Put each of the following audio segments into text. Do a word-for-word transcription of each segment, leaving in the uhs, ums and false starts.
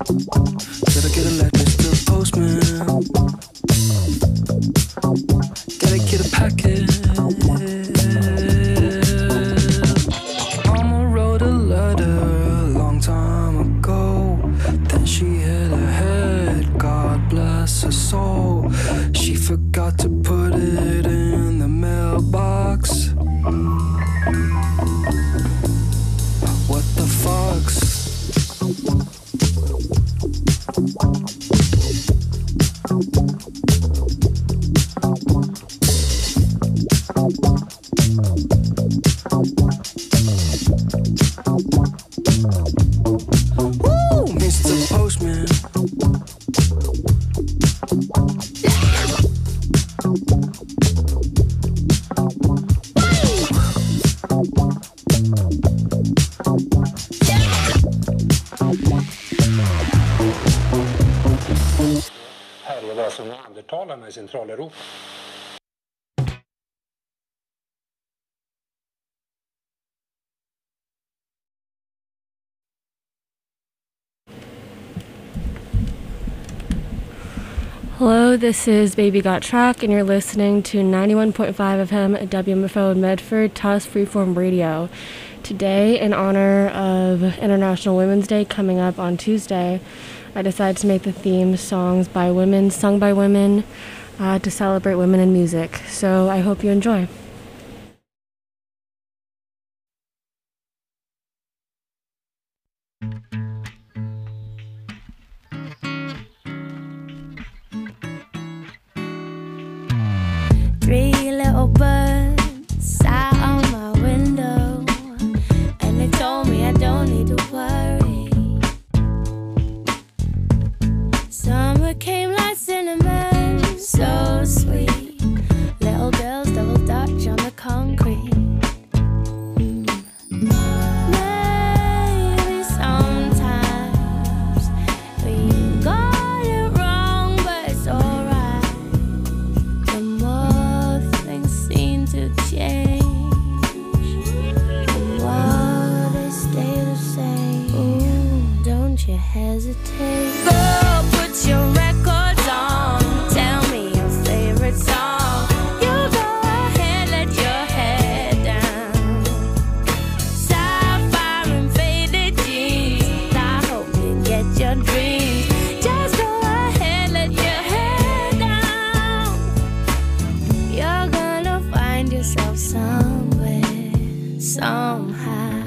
Did I get a letter, Mister Postman? Did I get a packet? Mama wrote a letter a long time ago. Then she hit her head, God bless her soul. She forgot to put it in the mailbox. What the fucks? Woo, Mister Postman. Här är vad som neandertalarna i Centraleuropa. Hello, this is Baby Got Track, and you're listening to ninety-one point five F M at W M F O in Medford, T U S Freeform Radio. Today, in honor of International Women's Day coming up on Tuesday, I decided to make the theme songs by women, sung by women, uh, to celebrate women in music. So I hope you enjoy. Three little birds sat on my window, and they told me I don't need to worry. Summer came like cinnamon, so sweet. Little girls double dutch on the concrete. Maybe sometimes we got it wrong, but it's alright. The more things seem to change, the more they stay the same. Ooh, don't you hesitate. Girl, put your records on. Tell me your favorite song. You go ahead, let your head down. Sapphire and faded jeans. I hope you get your dreams. Just go ahead, let your head down. You're gonna find yourself somewhere, somehow.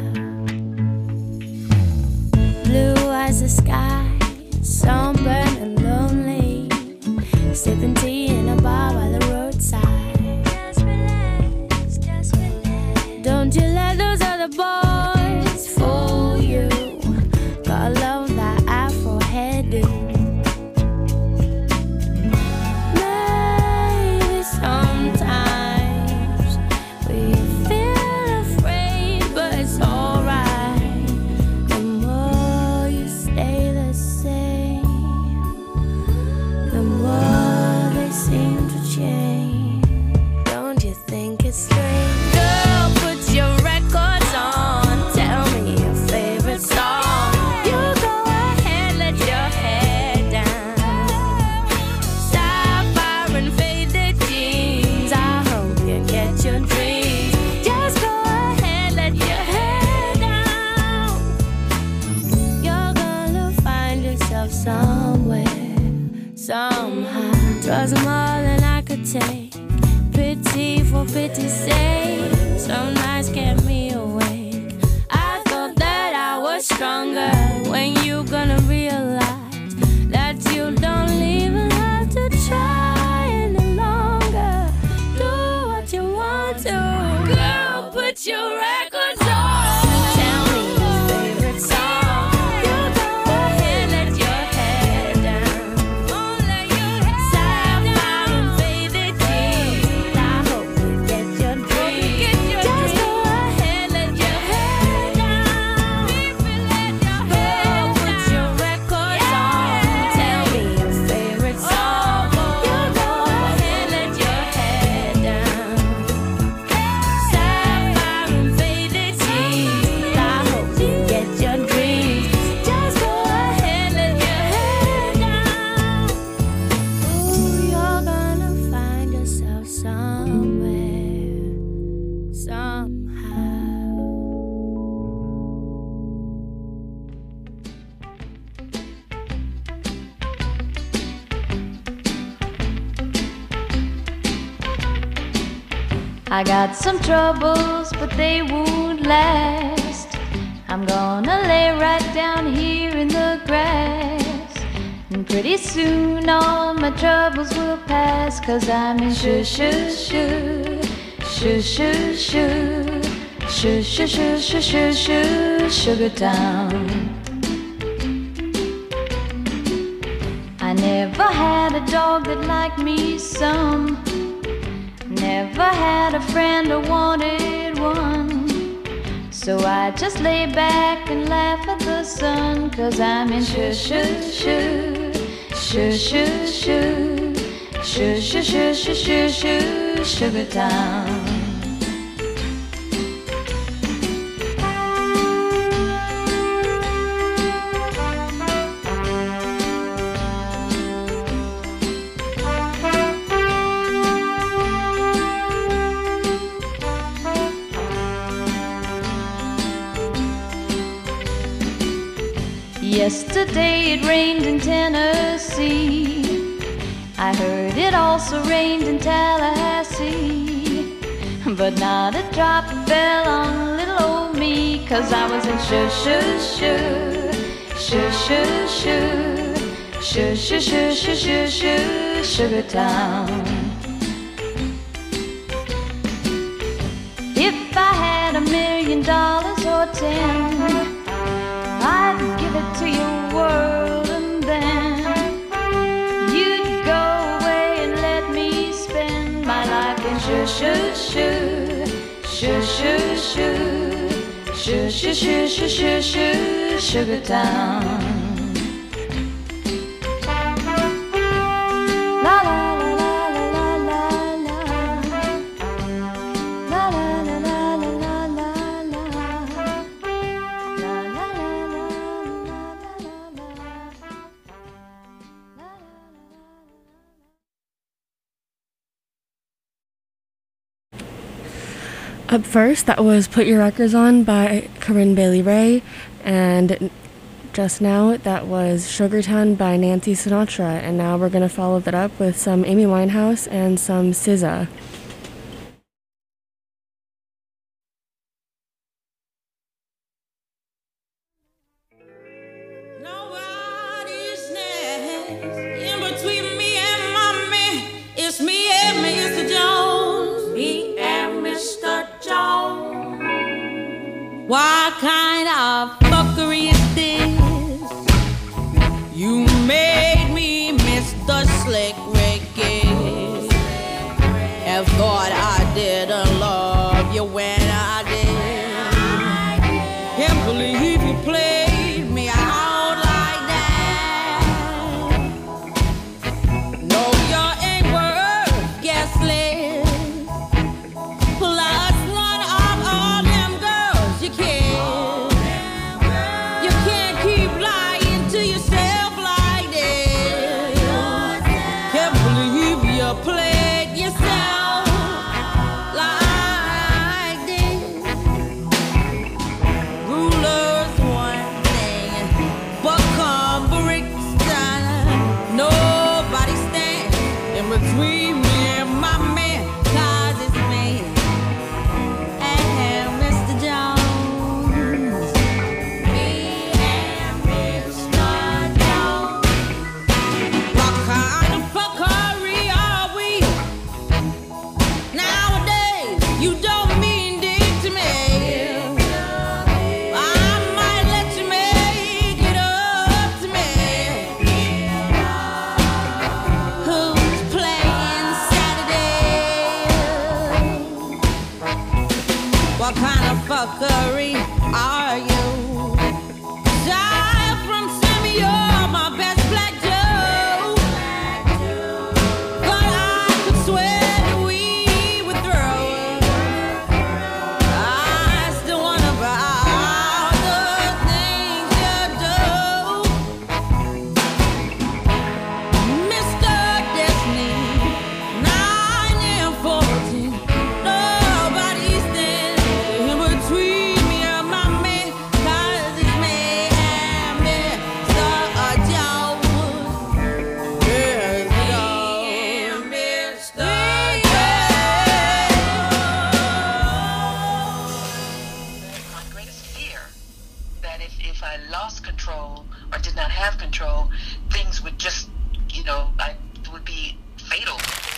Blue as the sky, sunburned and lonely, sipping tea in a bar by the roadside. Just relax, just relax. Don't you let those other boys fool you. Gotta love that afro hairdo. Maybe sometimes we feel afraid, but it's alright. The more you stay the same, the more they seem to change. Don't you think it's strange? Girl, put your records on. Tell me your favorite song. You go ahead, let your head down. Sapphire and faded jeans. I hope you get your dreams. Just go ahead, let your head down. You're gonna find yourself somewhere, somehow. Twas more than I could take. Pity for pity's sake. Some nights kept me awake. I thought that I was stronger. When you gonna realize that you don't even have to try any longer? Do what you want to. Girl, put your records on. Tell me your favorite song. You go ahead, let your head down. Sapphire and faded jeans. I hope you get your dreams. Just go ahead, let your head down. Girl, I got some troubles, but they won't last. I'm gonna lay right down here in the grass, and pretty soon all my troubles will pass. Cause I'm in shoo shoo shoo, shoo shoo shoo, shoo shoo shoo shoo shoo shoo, Sugar Town. I never had a dog that liked me some, never had a friend or wanted one. So I just lay back and laugh at the sun. Cause I'm in shoo shoo shoo, shoo shoo shoo, shoo shoo shoo shoo shoo shoo, Sugar Town. Yesterday it rained in Tennessee. I heard it also rained in Tallahassee, but not a drop fell on little old me. Cause I was in shoo shoo shoo, shoo shoo shoo, shoo shoo shoo shoo shoo shoo, Sugar Town. If I had a million dollars or ten, I'd give it to your world, and then you'd go away and let me spend my life in shoo shoo shoo, shoo shoo shoo, shoo shoo shoo shoo shoo shoo, Sugar Town. La la. Up first, that was Put Your Records On by Corinne Bailey Rae, and just now that was Sugar Town by Nancy Sinatra, and now we're going to follow that up with some Amy Winehouse and some S Z A. What kind of fuckery is this? You made me miss the slick reggae. If have control, things would just, you know, I would be fatal.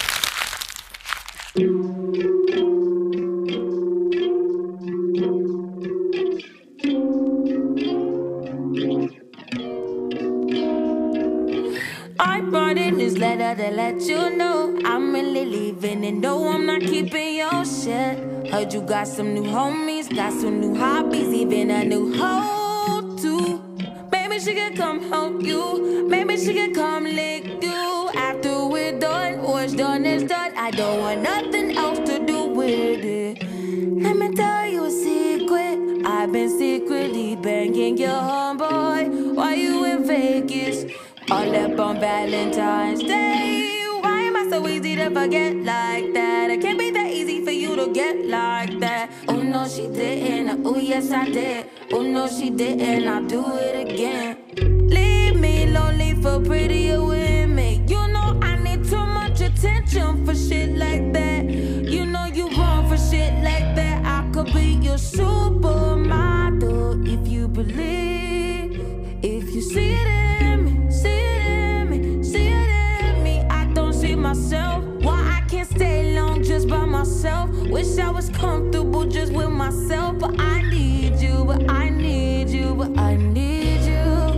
I brought in this letter to let you know I'm really leaving, and no, I'm not keeping your shit. Heard you got some new homies, got some new hobbies, even a new hoe too. Maybe she could come help you, maybe she could come lick you. After we're done, what's done is done. I don't want nothing else to do with it. Let me tell you a secret, I've been secretly banging your homeboy while you in Vegas. All up on Valentine's Day. Why am I so easy to forget like that? It can't be that easy for you to get like that. Oh no, she didn't. Oh yes, I did. Oh no, she didn't. I'll do it again. Leave me lonely for prettier women. You know I need too much attention for shit like that. You know you wrong for shit like that. I could be your supermodel if you believe. If you see it in me, see it in me, see it in me. I don't see myself. Why I can't stay long just by myself? Wish I was comfortable just with myself. But I need you, but I need you, but I need you.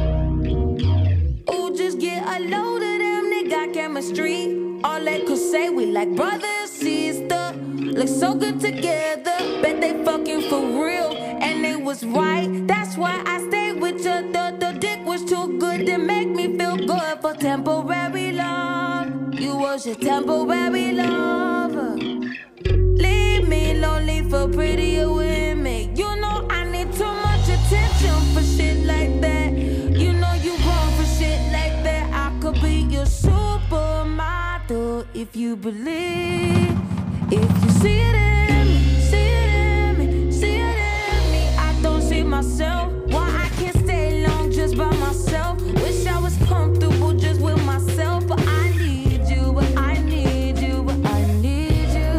Ooh, just get a load of them, they got chemistry. All they could say, we like brother and sister. Look so good together, bet they fucking for real. And it was right, that's why I stayed with you. The, the dick was too good to make me feel good for temporary love. You was your temporary lover. Leave me lonely for prettier women. You know I need too much attention for shit like that. You know you wrong for shit like that. I could be your supermodel if you believe. If you see it in me, see it in me, see it in me. I don't see myself. Why I can't stay long just by myself? Wish I was comfortable just with myself. But I need you, but I need you, but I need you.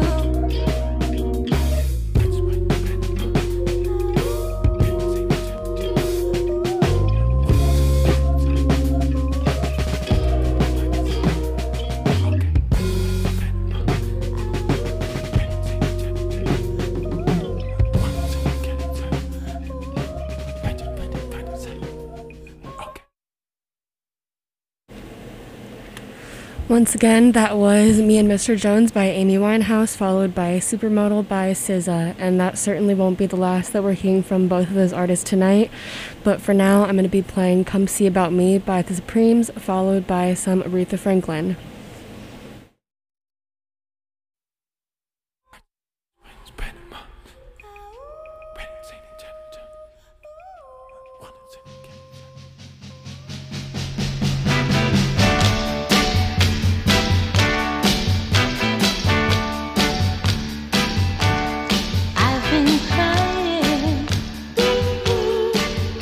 Once again, that was Me and Mister Jones by Amy Winehouse, followed by Supermodel by S Z A. And that certainly won't be the last that we're hearing from both of those artists tonight. But for now, I'm going to be playing Come See About Me by The Supremes, followed by some Aretha Franklin.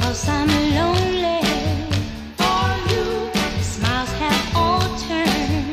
Lonely for you, smiles have all turned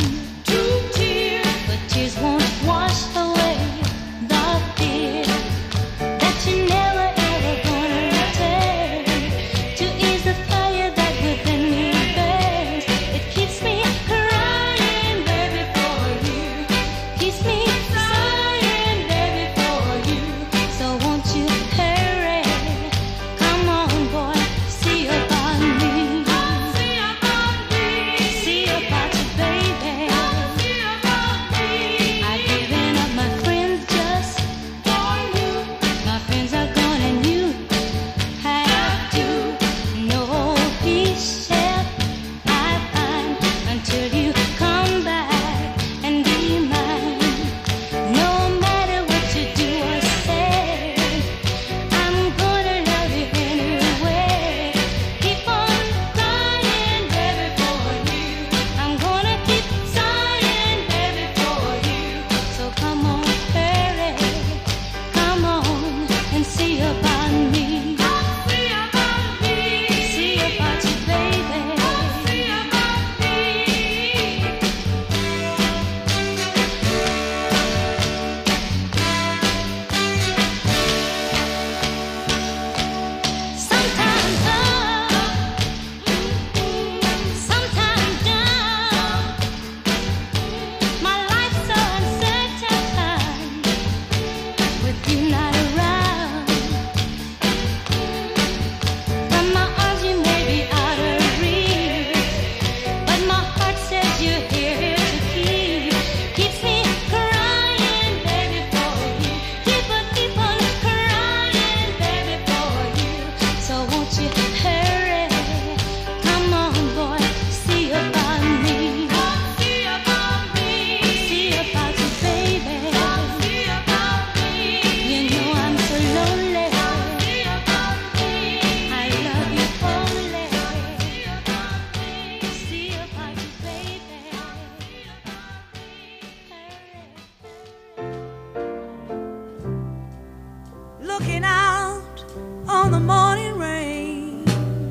looking out on the morning rain.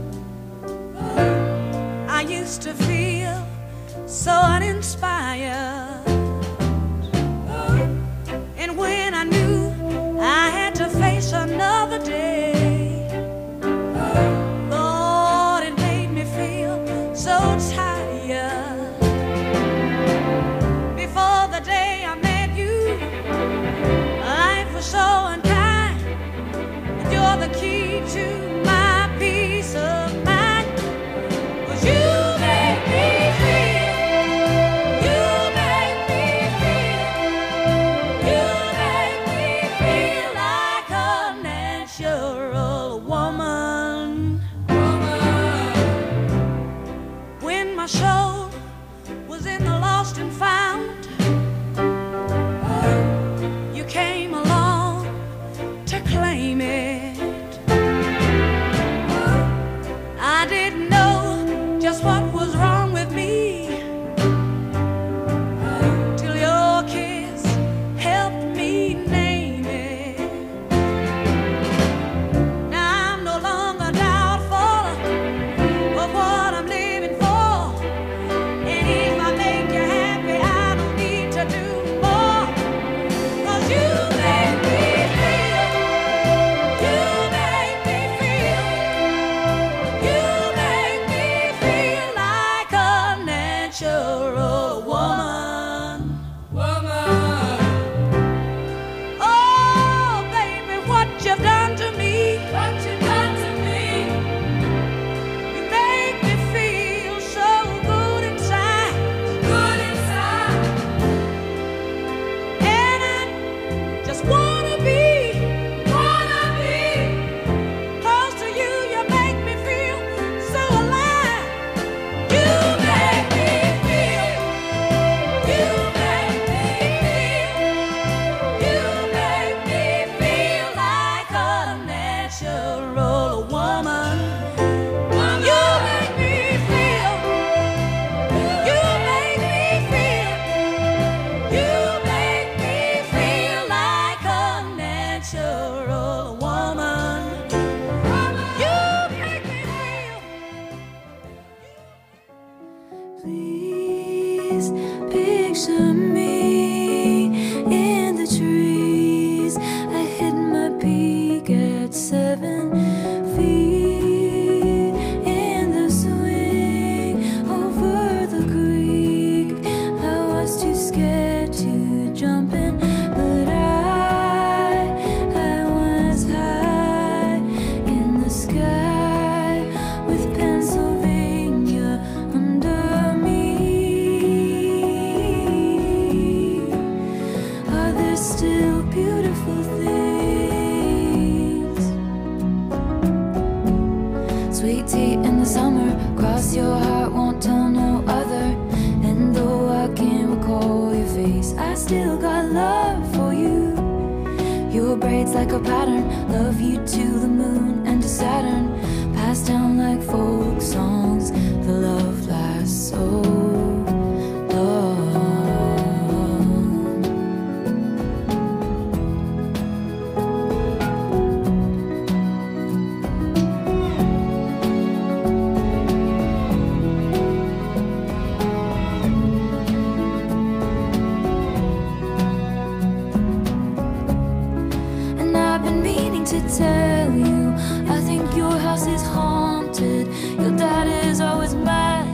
I used to feel so uninspired, and when I knew I had to face another day, Lord, it made me feel so tired. Before the day I met you, life was so unkind, and you're the key to my peace of mind. 'Cause you make me feel, you make me feel, you make me feel like a natural woman. When my soul was in the lost and found, you came along to claim it. I didn't know just what was wrong with me till your kiss helped me name it. Now I'm no longer doubtful of what I'm living for, and if I make you happy, I don't need to do more. 'Cause you make me feel, you make me feel, you make me feel like a natural woman. Woman. Oh, baby, what you've done to me, what you've done to me. You make me feel so good inside, good inside. And I just wanna be, wanna be close to you. You make me feel so alive. You make me feel, you make me feel, you make me feel like a natural woman. You make me feel, you make me feel, you make me feel like a natural woman. You make me feel. Please picture me in the trees. I hit my peak at seven feet in the swing over the creek. I was too scared to jump in, but I, I was high in the sky with Pennsylvania under me. Are there still beautiful things? Sweet tea in the summer, cross your heart, won't tell no other. And though I can't recall your face, I still got love for you. Your braids like a pattern, love you to the moon and to Saturn. Passed down like folk songs, the love lasts so long. And I've been meaning to tell you, I think your house is haunted. Your dad is always mad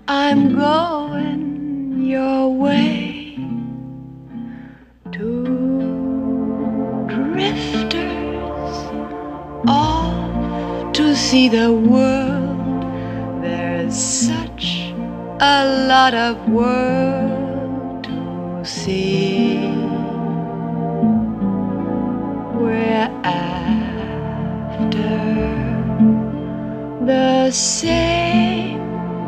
I'm going your way. Two drifters off to see the world. There's such a lot of world to see. We're after the same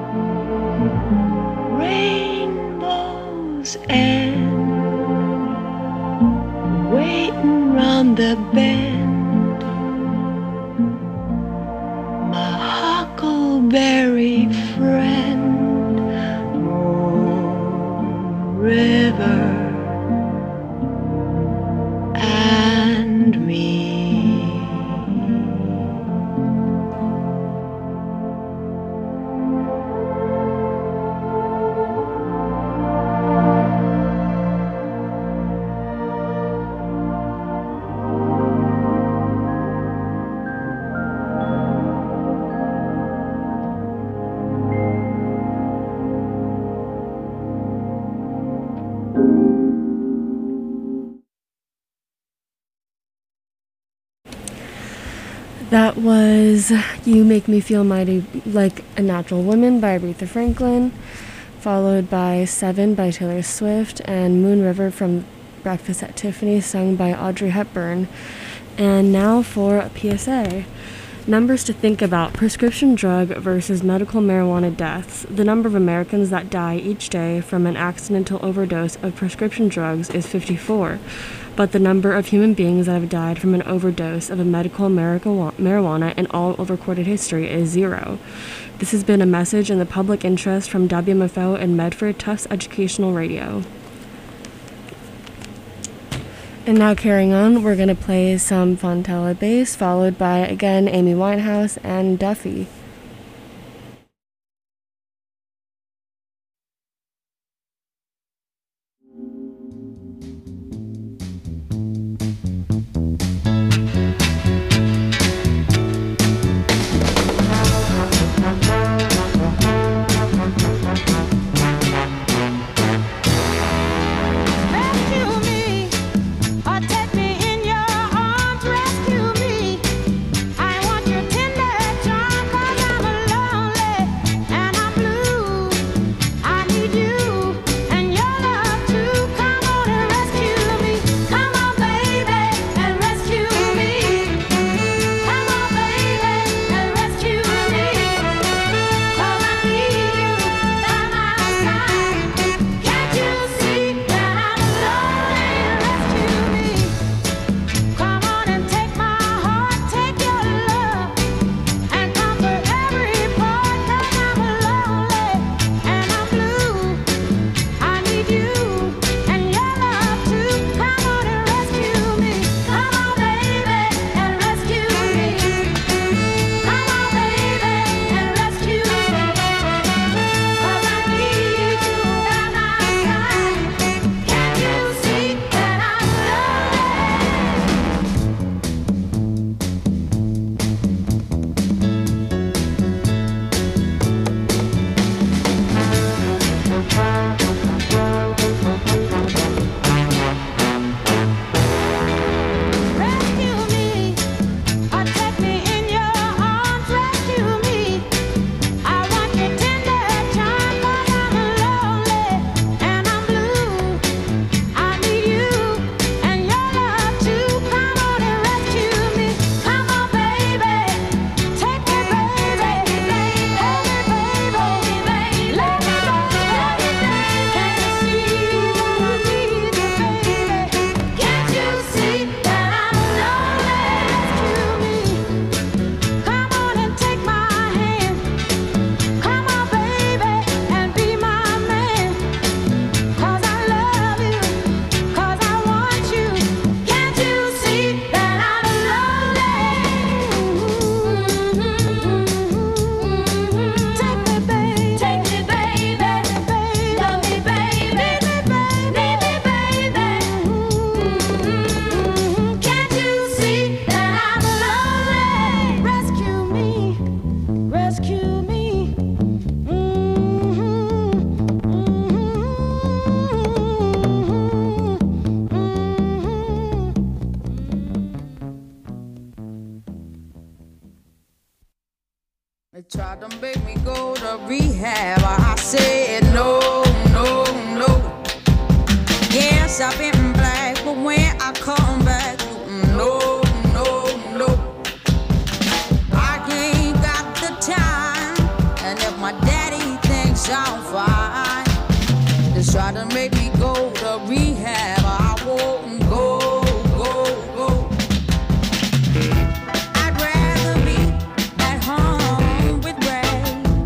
rainbows and waiting round the bend. My huckleberry friend, Moon River and me. That was You Make Me Feel Mighty Like a Natural Woman by Aretha Franklin, followed by Seven by Taylor Swift, and Moon River from Breakfast at Tiffany's, sung by Audrey Hepburn. And now for a P S A. Numbers to think about: prescription drug versus medical marijuana deaths. The number of Americans that die each day from an accidental overdose of prescription drugs is fifty-four, but the number of human beings that have died from an overdose of a medical marijuana in all of recorded history is zero. This has been a message in the public interest from W M F O and Medford Tufts Educational Radio. And now carrying on, we're going to play some Fontella bass, followed by, again, Amy Winehouse and Duffy. Rescue rehab. I said no, no, no. Yes, I've been black, but when I come back, no, no, no. I ain't got the time, and if my daddy thinks I'm fine, just try to make me go to rehab. I won't go, go, go. I'd rather be at home with Ray.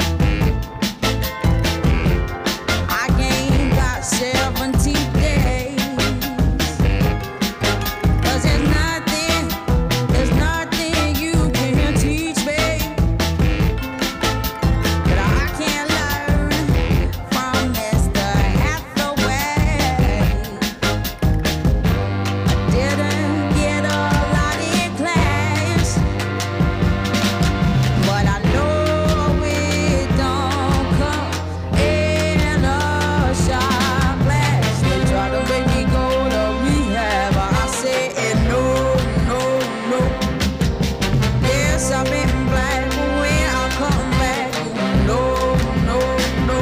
I ain't got seventy days. 'Cause there's nothing, there's nothing you can teach me that I can't learn from Mister Hathaway. I didn't get a lot in class, but I know it don't come in a shot glass. They try to make me go to rehab. I said no, no, no. Yes, I've been black, but when I come back, no, no, no.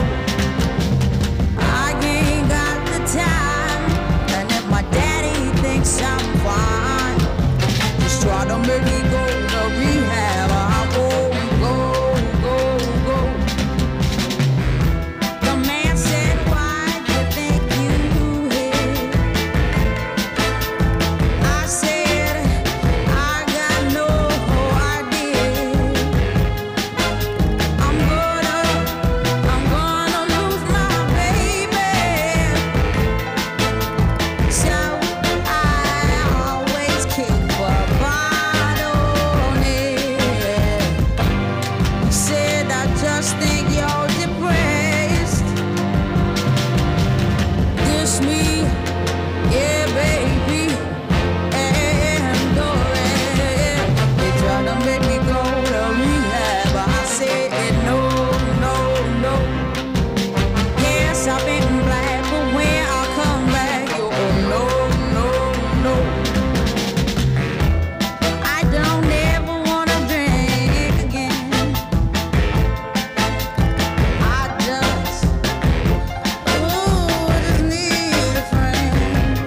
I ain't got the time, and if my daddy thinks I'm fine, just try to make me go to rehab. I won't go, go, go. The man said, why do you think you hit? I said, I got no idea. I'm gonna, I'm gonna lose my baby. So I always keep a bottle near. He said, I just think you're depressed. This me, yeah, baby, and go ahead. They try to make me go to rehab. I said no, no, no. Yes, I've been black, but when I come back, you oh no, no, no. I don't ever wanna drink again. I just, ooh, I just need a friend.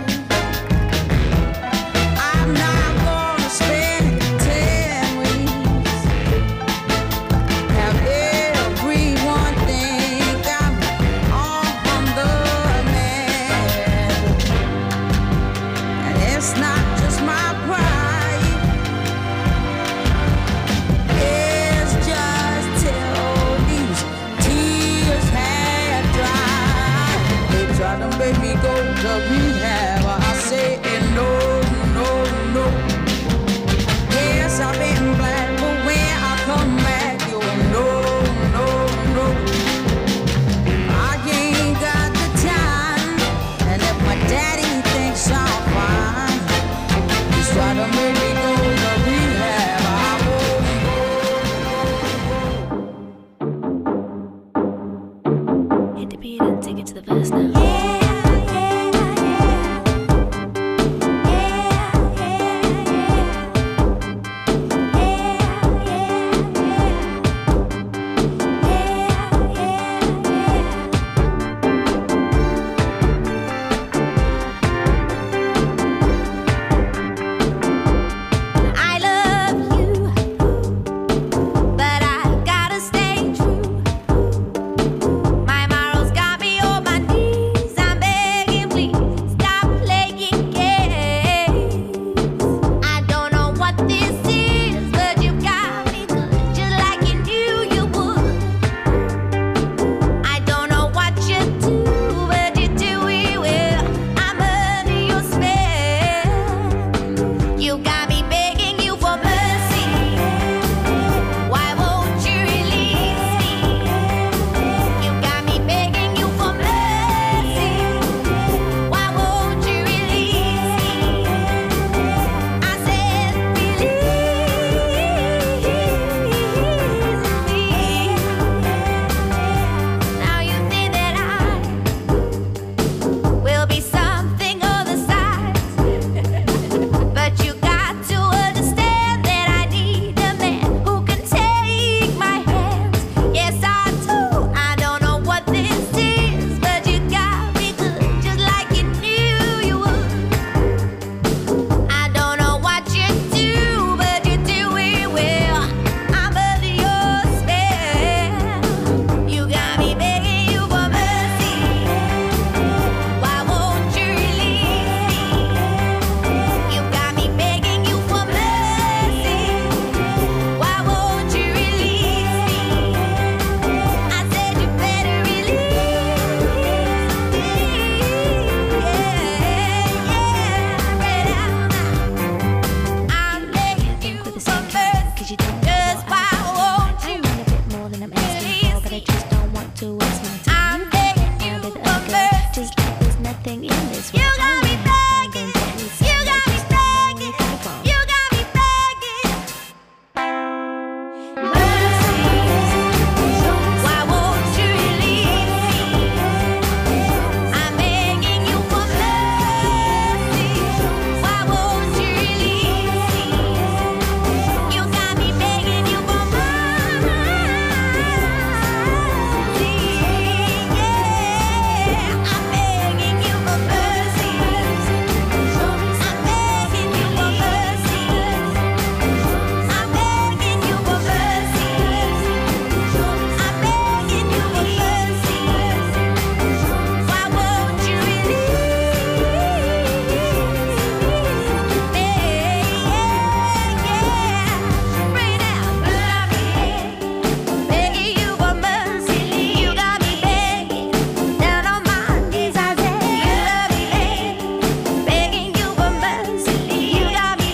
I'm not gonna spend ten weeks. Have everyone think I'm on the man. And it's not just my pride. It's just till these tears had dried. They try to make me go to rehab. I say no, no, no. Yes, I've been black, but when I come back, you no, no, no. I ain't got the time, and if my daddy thinks I'm fine, just try to make me go to rehab. I won't go. Hit the beat and take it to the verse now. I love you, but I've gotta stay true. My morals got me on my knees. I'm everything in this world. You got me begging, you got me begging, you got me begging. Mercy, why won't you release me? I'm begging you for mercy. Why won't you release me? You got me begging you for mercy. Yeah, I'm begging you for mercy. I'm begging you for mercy. I'm begging you for mercy. I'm begging you for mercy. Why won't you release me? Yeah, right now, begging you for mercy. You got me begging down on my knees. I said, you got me begging, begging you for mercy. You got me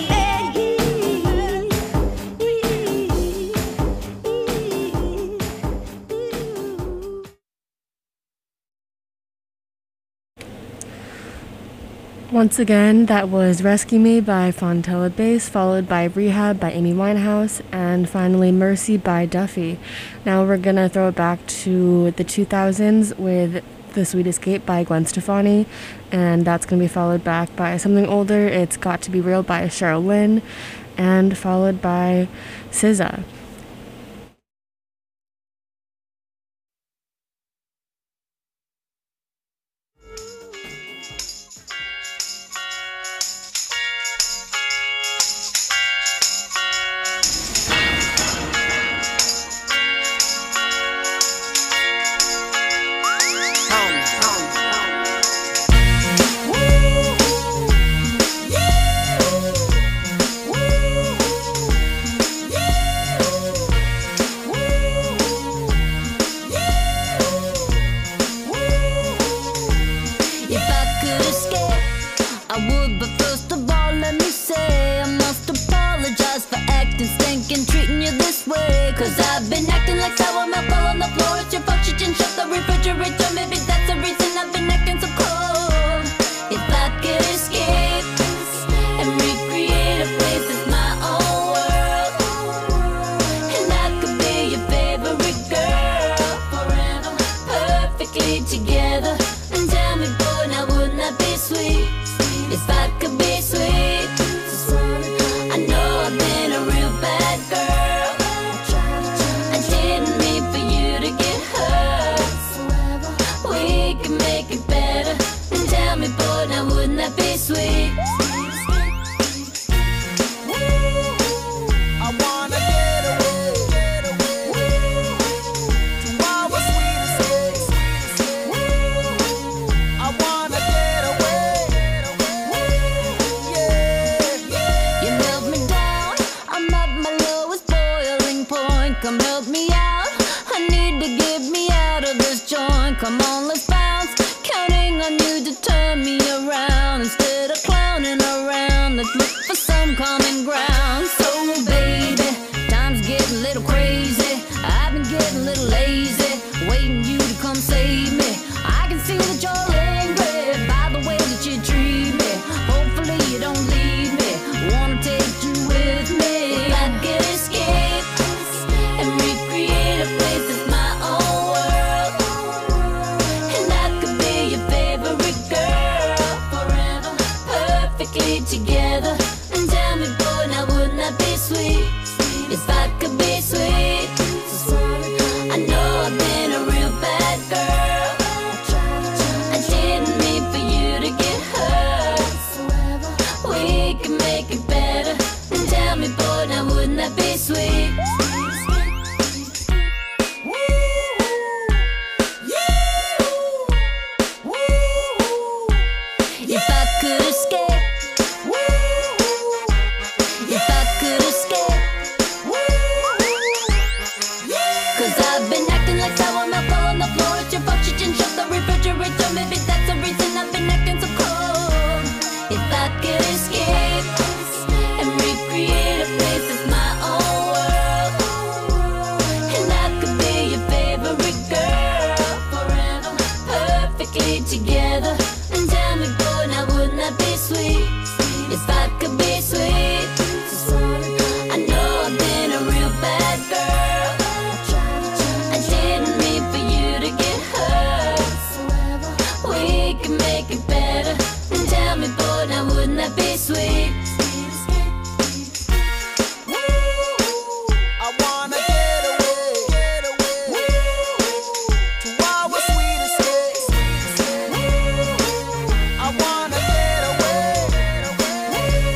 begging. Once again, that was Rescue Me by Fontella Bass, followed by Rehab by Amy Winehouse, and finally Mercy by Duffy. Now we're gonna throw it back to the two thousands with The Sweet Escape by Gwen Stefani, and that's gonna be followed back by something older, It's Got to Be Real by Cheryl Lynn, and followed by S Z A. If I could escape, I would, but first of all, let me say I must apologize for acting stinking, treating you this way. Cause I've been acting like sour milk all on the floor. It's your fault you didn't shut the refrigerator. Maybe that's the reason I've been acting so cold. If I could escape and recreate a place that's my own world, and I could be your favorite girl forever, perfectly together. And tell me, boy, now wouldn't that be sweet? If I could be sweet. I know I've been a real bad girl. I didn't mean for you to get hurt. We can make it better. And tell me, boy, now wouldn't that be sweet? I wanna get away, get away to our sweet escape. I wanna get away, yeah. You held me down, I'm at my lowest boiling point. Come help me out, I need to get me out of this joint. Come on, let's bounce, counting on you to turn me around. Instead of clowning around, let's look for some common ground. So baby, time's getting a little crazy. I've been getting a little lazy, waiting you to come save me. I can see that you're angry by the way that you treat me. Hopefully you don't leave me, wanna take you with me. If I could escape and recreate a place that's my own world, and I could be your favorite girl forever, perfectly together. And tell me, boy, now wouldn't that be sweet? If I could be sweet. I know I've been a real bad girl. I didn't mean for you to get hurt. We can make it better. And tell me, boy, now wouldn't that be sweet? If I could escape, if I could escape, cause I've been acting like sour milk all on the floor. It's your fault you didn't shut the refrigerator. Maybe that's the reason I've been acting so cold. If I could escape and recreate a place that's my own world, and I could be your favorite girl forever, perfectly together. And tell if I could be sweet. I know I've been a real bad girl. I didn't mean for you to get hurt. We can make it better. Tell me, boy, now wouldn't that be sweet? I wanna get away, get away to our sweet escape. I wanna get away, get away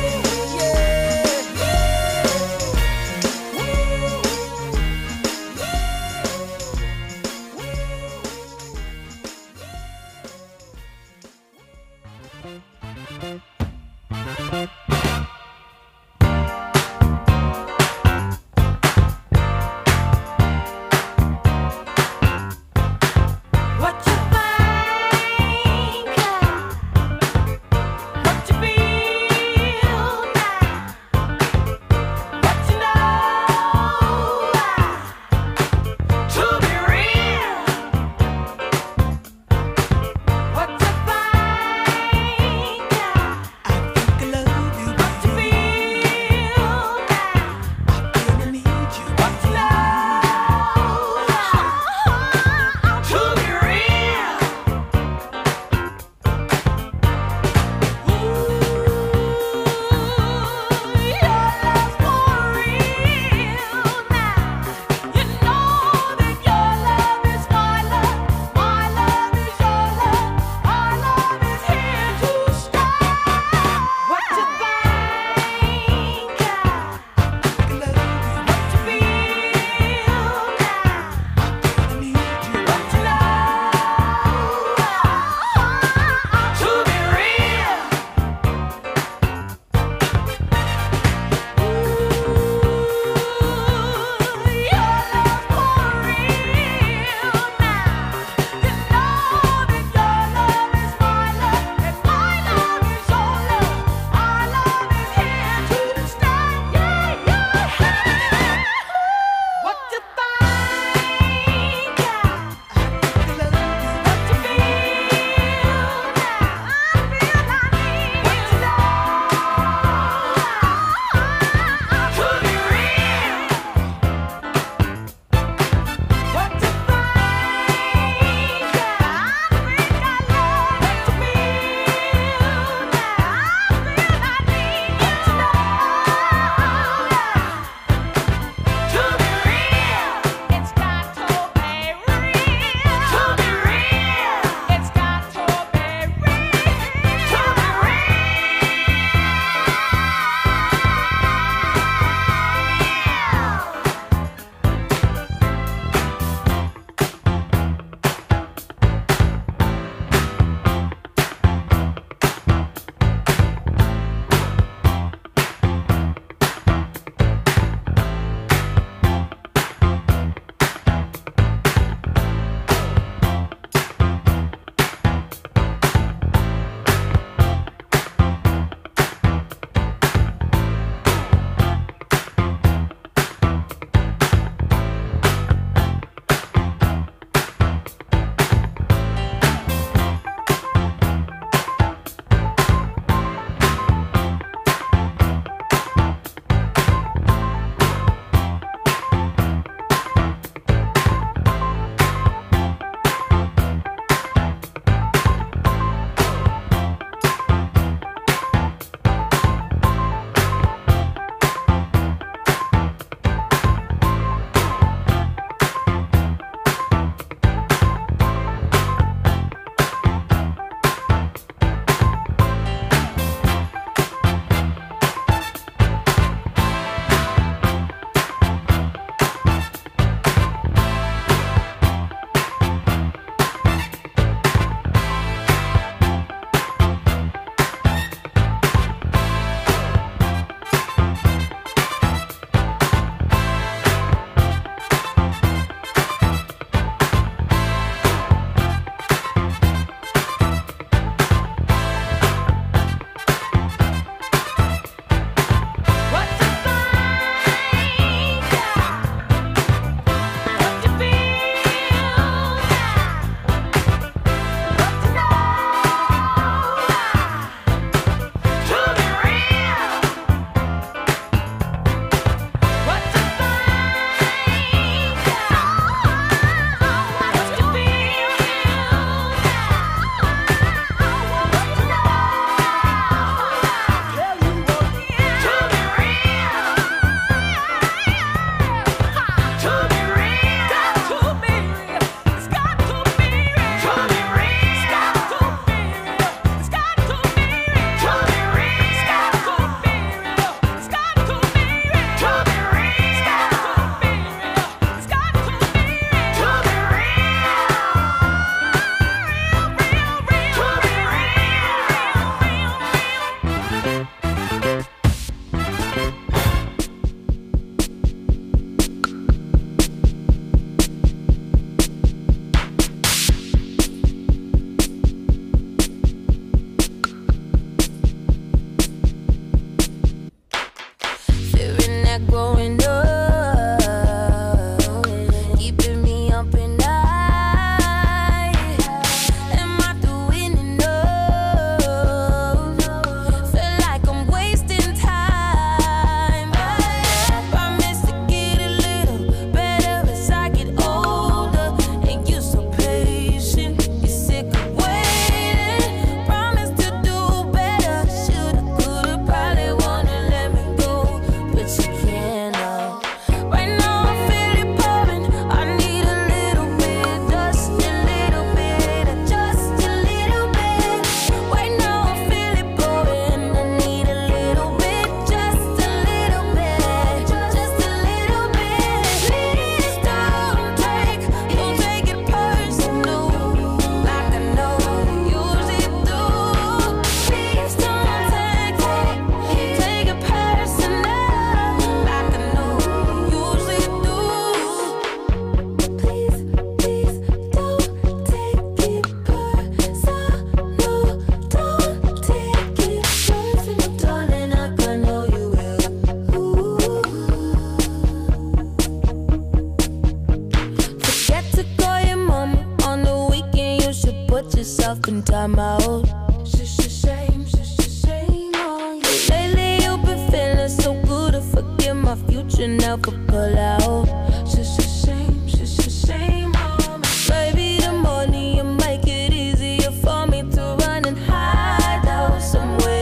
put yourself in timeout. Just a shame, just a shame on you. Lately you've been feeling so good, I forget my future, never pull out. Just a shame, just a shame on me. Maybe the money you make it easier for me to run and hide out somewhere.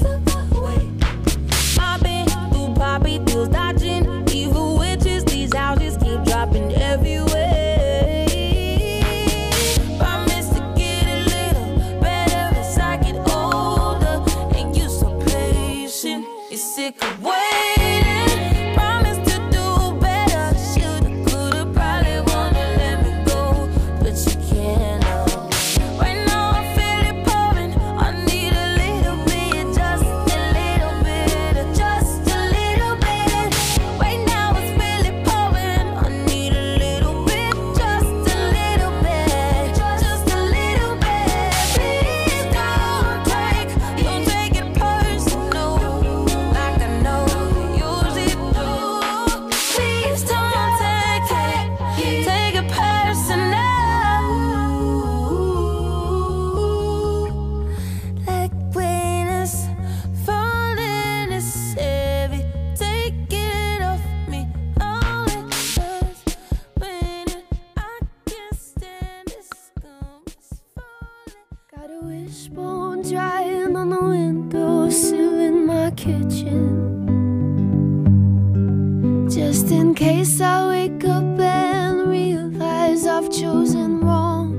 I've been through poppy pills, dodging evil witches. These houses keep dropping everywhere. Promise to get a little better as I get older. And you so patient, you're sick of waiting. Promise to do better. Shoulda, coulda, probably wanna let me go, but you can't. No. Right now I feel it pouring. I need a little bit, just a little bit, just a little bit. Right now it's really pouring. I need a little bit, just a little bit, just a little bit. Please don't take, don't take it personal, like I know you usually do. Please don't take it, take it personal. Like when it's falling, it's heavy. Take it off me, all it does. When it, I can't stand it, scum is falling. Got a wishbone drying on the windowsill in my kitchen, just in case I wake up and realize I've chosen wrong.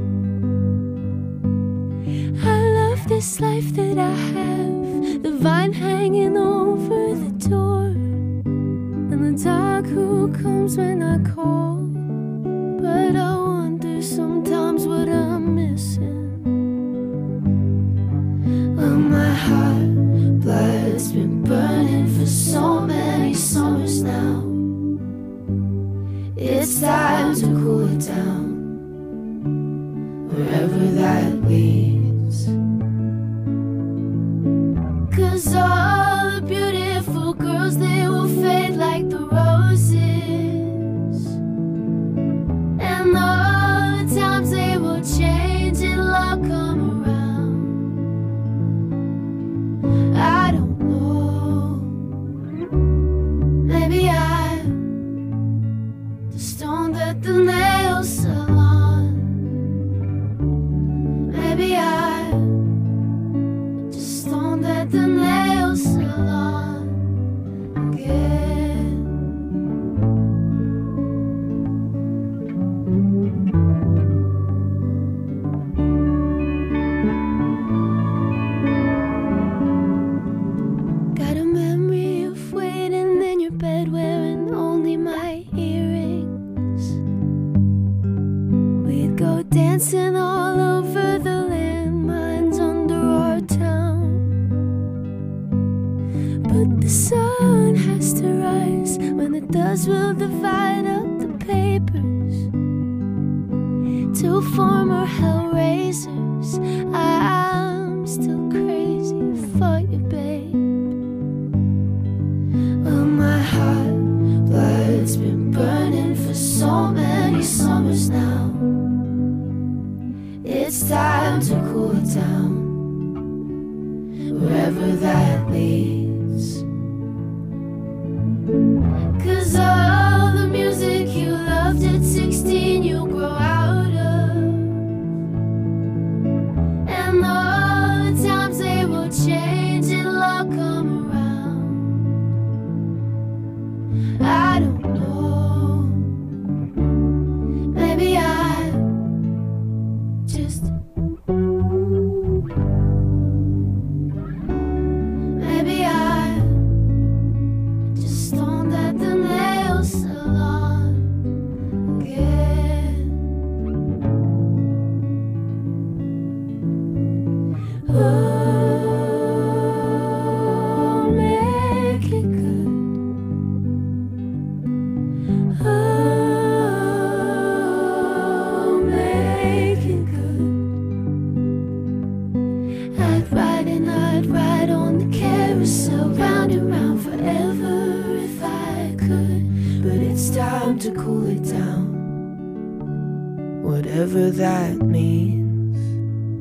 I love this life that I have, the vine hanging over the door, and the dog who comes when I call. But I wonder sometimes what I'm missing. Well, my heart blood's been burning for so many summers now. It's time to cool it down, wherever that leads. 'Cause all the beautiful girls, they will fade like the roses, and all the times they will change and love come around. I don't know, maybe I'm the stone that the nails salon. Maybe I'm just stone that the nails salon again. Got a memory of waiting in your bed wearing only my earrings. We'd go dancing all over the landmines under our town. But the sun has to rise. When it does, we'll divide up the papers. Two former hellraisers. I'm still crazy for you, babe. Well, my heart blood's been burning for so many summers now. It's time to cool it down, wherever that leads. 'Cause all the music you loved at sixteen, you grow out of, and all the times they will change and love come around. I don't know, maybe I'm just, maybe I'm just stoned at the nail salon again. Oh, make it good. Oh, make it good. I'd ride and I'd ride on the carousel, round and round forever if I could. But it's time to cool it down, whatever that means.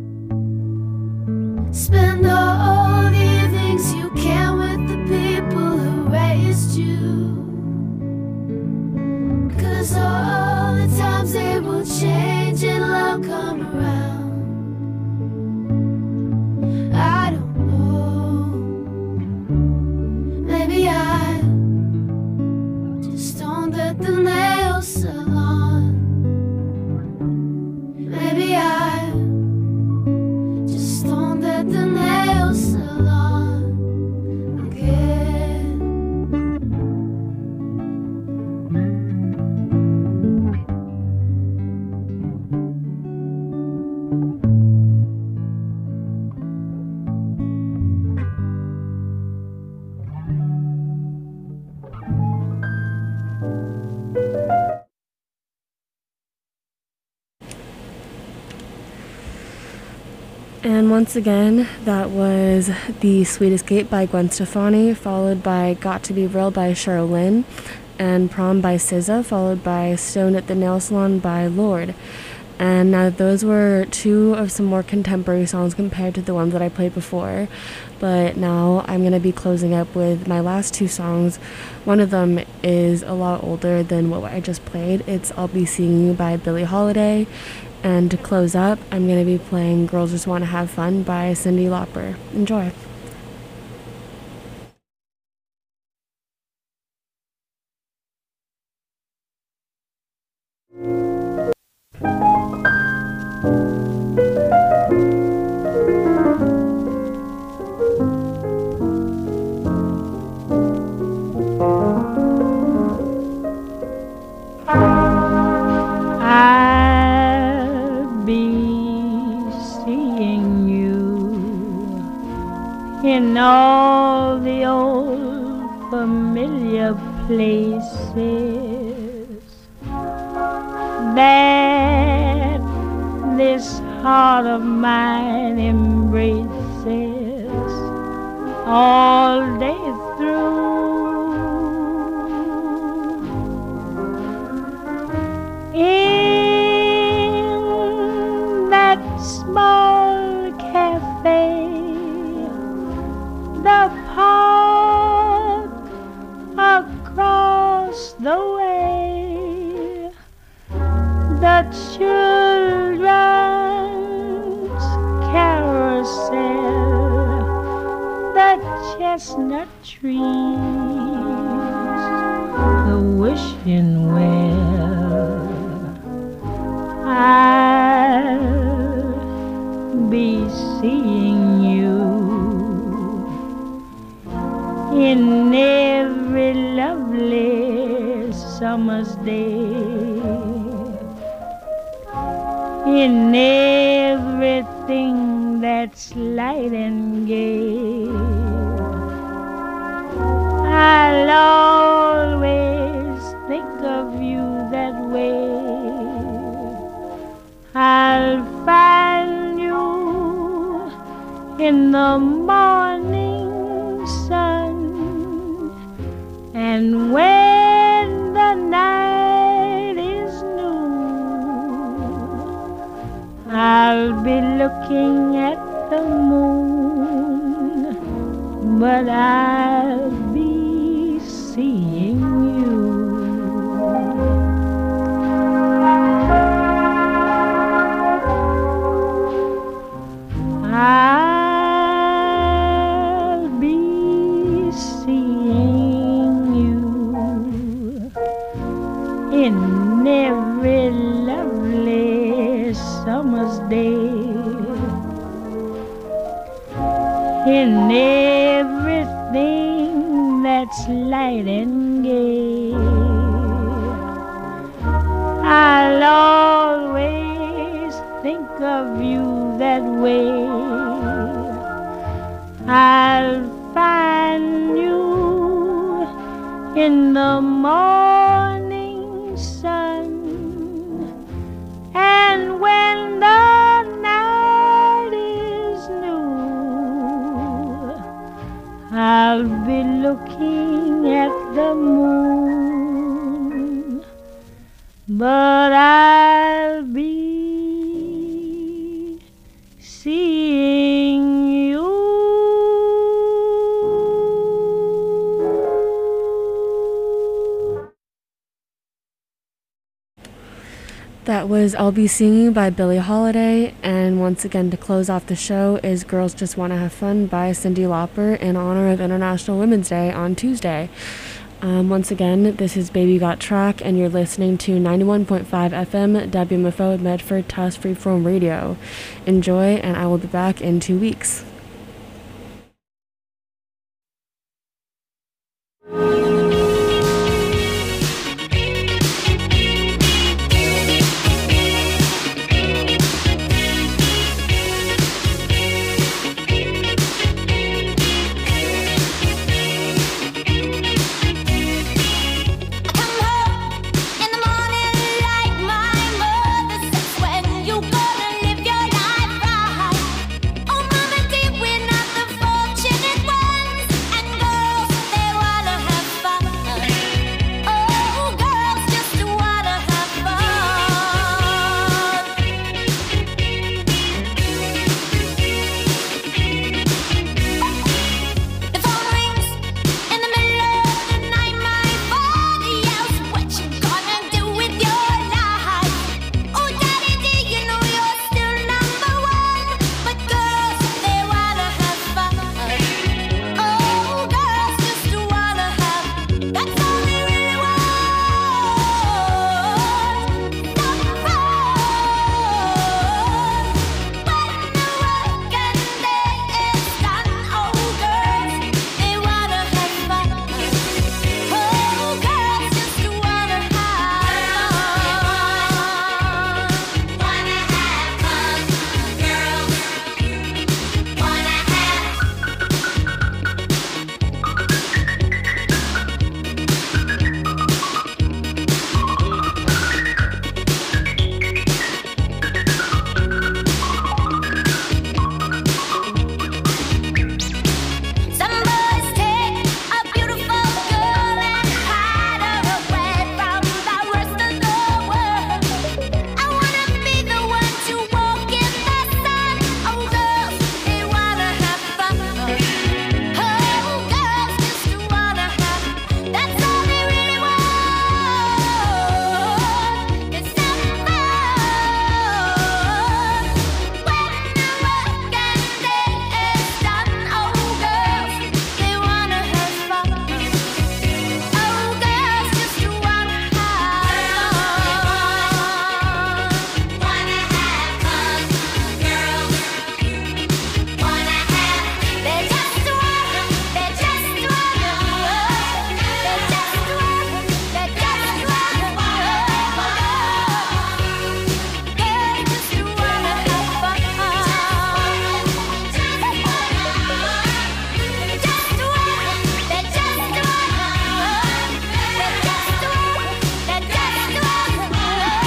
And once again, that was The Sweet Escape by Gwen Stefani, followed by Got to Be Real by Cheryl Lynn, and Prom by S Z A, followed by Stoned at the Nail Salon by Lorde. And now those were two of some more contemporary songs compared to the ones that I played before. But now I'm going to be closing up with my last two songs. One of them is a lot older than what I just played. It's I'll Be Seeing You by Billie Holiday. And to close up, I'm going to be playing Girls Just Want to Have Fun by Cyndi Lauper. Enjoy. In all the old familiar places that this heart of mine embraces all day through. In that small cafe, the park across the way, the children's carousel, the chestnut trees, the wishing well. I'll be seeing you in every lovely summer's day, in everything that's light and gay. I'll always think of you that way. I'll find you in the morning sun, and when the night is new, I'll be looking at the moon, but I'll be seeing you. I'll be seeing you in every lovely summer's day, in everything that's light and gay. I'll always think of you that way. I'll find you in the morning sun, and when the night is new, I'll be looking at the moon, but I'll be seeing you. That was I'll Be Seeing You by Billie Holiday, and once again to close off the show is Girls Just Want to Have Fun by Cyndi Lauper in honor of International Women's Day on Tuesday. Um, once again, this is Baby Got Track, and you're listening to ninety-one point five F M W M F O Medford Tuss Freeform Radio. Enjoy, and I will be back in two weeks.